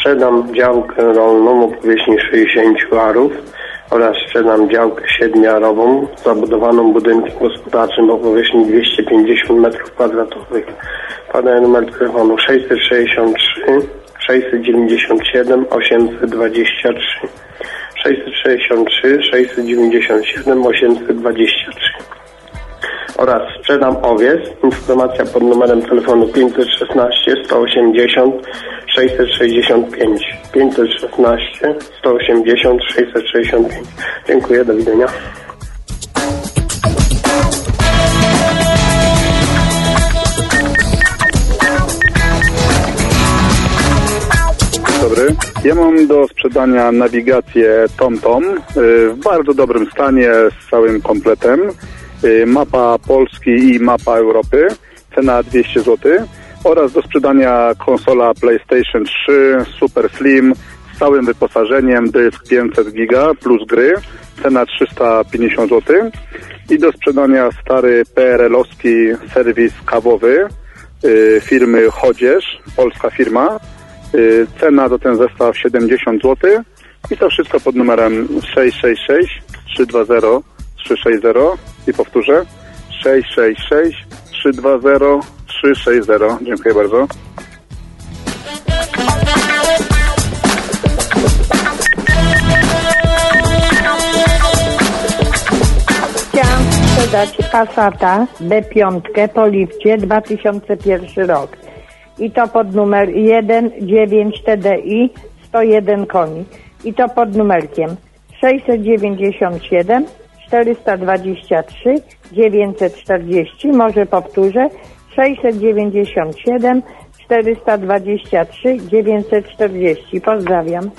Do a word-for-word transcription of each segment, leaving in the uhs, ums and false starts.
sprzedam działkę rolną o powierzchni sześćdziesiąt arów oraz sprzedam działkę siedmiarową zabudowaną budynkiem gospodarczym o powierzchni dwieście pięćdziesiąt metrów kwadratowych. Podaję numer telefonu sześćset sześćdziesiąt trzy sześćset dziewięćdziesiąt siedem osiemset dwadzieścia trzy. sześćset sześćdziesiąt trzy sześćset dziewięćdziesiąt siedem osiemset dwadzieścia trzy. Oraz sprzedam owiec. Informacja pod numerem telefonu pięćset szesnaście sto osiemdziesiąt sześćset sześćdziesiąt pięć. pięćset szesnaście sto osiemdziesiąt sześćset sześćdziesiąt pięć. Dziękuję, do widzenia. Dobry. Ja mam do sprzedania nawigację TomTom w bardzo dobrym stanie z całym kompletem. Mapa Polski i mapa Europy, cena dwieście złotych, oraz do sprzedania konsola PlayStation trzy Super Slim z całym wyposażeniem, dysk pięćset giga plus gry, cena trzysta pięćdziesiąt złotych, i do sprzedania stary P R L-owski serwis kawowy y, firmy Chodzież, polska firma, y, cena do ten zestaw siedemdziesiąt złotych, i to wszystko pod numerem sześć sześć sześć trzy dwa zero trzy sześć zero i powtórzę sześć sześć sześć trzy dwa zero trzy sześć zero. Dziękuję bardzo. Chciałam sprzedać Passata B pięć po lifcie dwa tysiące pierwszy rok i to pod numer jeden dziewięć T D I sto jeden koni i to pod numerkiem sześćset dziewięćdziesiąt siedem czterysta dwadzieścia trzy dziewięćset czterdzieści. Może powtórzę sześćset dziewięćdziesiąt siedem czterysta dwadzieścia trzy dziewięćset czterdzieści. Pozdrawiam.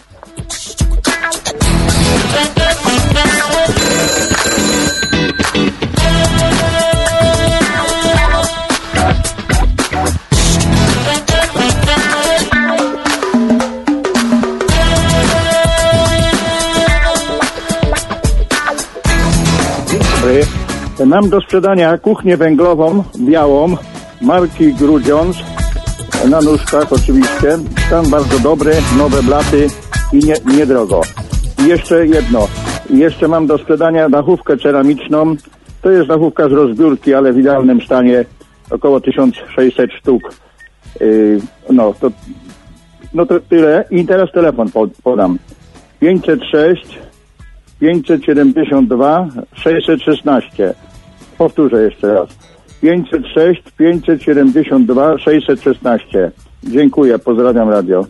Mam do sprzedania kuchnię węglową białą marki Grudziądz, na nóżkach oczywiście. Stan bardzo dobry, nowe blaty i nie, niedrogo. I jeszcze jedno. I jeszcze mam do sprzedania dachówkę ceramiczną. To jest dachówka z rozbiórki, ale w idealnym stanie, około tysiąc sześćset sztuk. Yy, no, to, no to tyle. I teraz telefon podam. pięćset sześć pięćset siedemdziesiąt dwa sześćset szesnaście. Powtórzę jeszcze raz. pięćset sześć pięćset siedemdziesiąt dwa sześćset szesnaście. Dziękuję, pozdrawiam radio.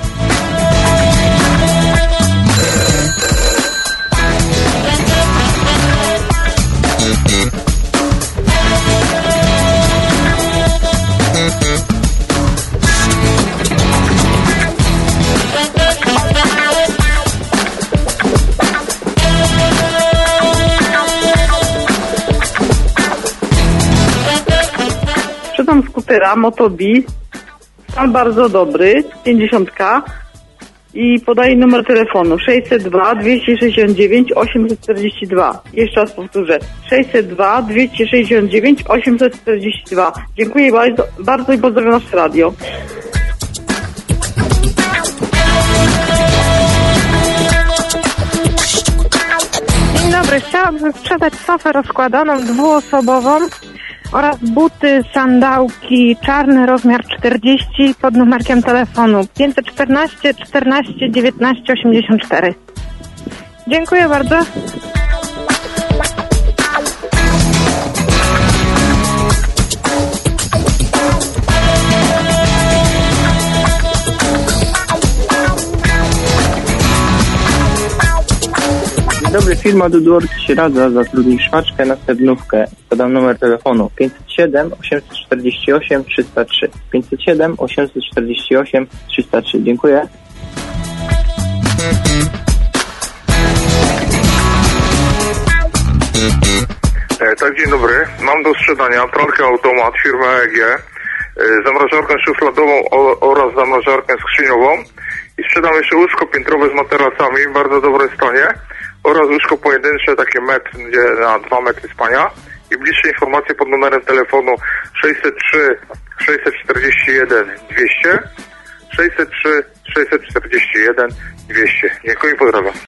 Sprzedam skutera Motobi, stan bardzo dobry, pięćdziesiąt i podaję numer telefonu sześćset dwa dwieście sześćdziesiąt dziewięć osiemset czterdzieści dwa. Jeszcze raz powtórzę, sześćset dwa dwieście sześćdziesiąt dziewięć osiemset czterdzieści dwa. Dziękuję bardzo, bardzo i pozdrawiam nasze radio. Dzień dobry, chciałabym sprzedać sofę rozkładaną dwuosobową oraz buty, sandałki czarny, rozmiar czterdzieści pod numerkiem telefonu pięćset czternaście czternaście dziewiętnaście osiemdziesiąt cztery. Dziękuję bardzo. Dzień dobry, firma Dudworks się radza zatrudnić szwaczkę na stebnówkę. Podam numer telefonu pięćset siedem osiemset czterdzieści osiem trzysta trzy. pięćset siedem osiemset czterdzieści osiem trzysta trzy. Dziękuję. E, tak, dzień dobry. Mam do sprzedania pralkę automat firmy E G, e, zamrażarkę szufladową o, oraz zamrażarkę skrzyniową i sprzedam jeszcze łóżko piętrowe z materacami w bardzo dobrym stanie oraz łóżko pojedyncze, takie metr, gdzie na dwa metry spania. I bliższe informacje pod numerem telefonu sześćset trzy sześćset czterdzieści jeden dwieście, sześćset trzy sześćset czterdzieści jeden dwieście. Dziękuję i pozdrawiam.